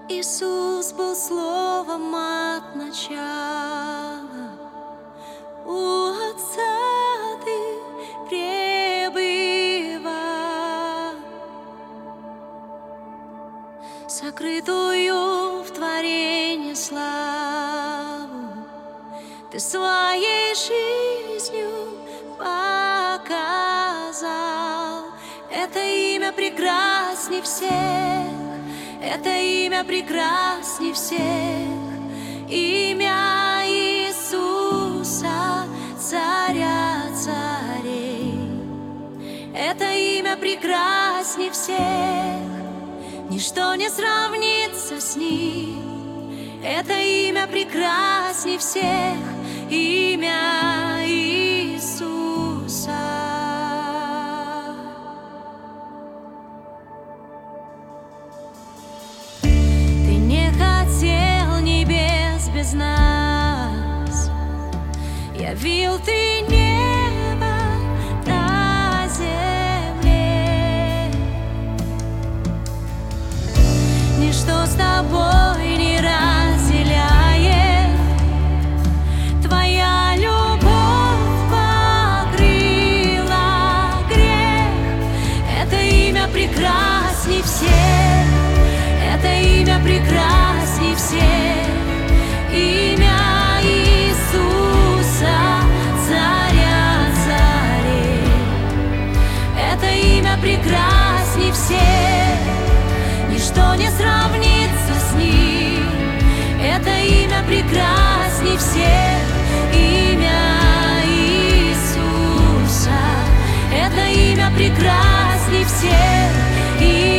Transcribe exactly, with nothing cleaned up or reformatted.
Иисус был словом от начала, у Отца ты пребывал, сокрытую в творении славу ты своей жизнью показал. Это имя прекрасней всех, это имя прекрасней всех, имя Иисуса, царя царей. Это имя прекрасней всех, ничто не сравнится с ним. Это имя прекрасней всех, имя Иисуса. Без нас явил ты небо на земле. Ничто с тобой не разделяет, твоя любовь покрыла грех. Это имя прекрасней всех, это имя прекрасней всех, имя Иисуса, царя царей. Это имя прекрасней всех, ничто не сравнится с ним. Это имя прекрасней всех, имя Иисуса. Это имя прекрасней всех, имя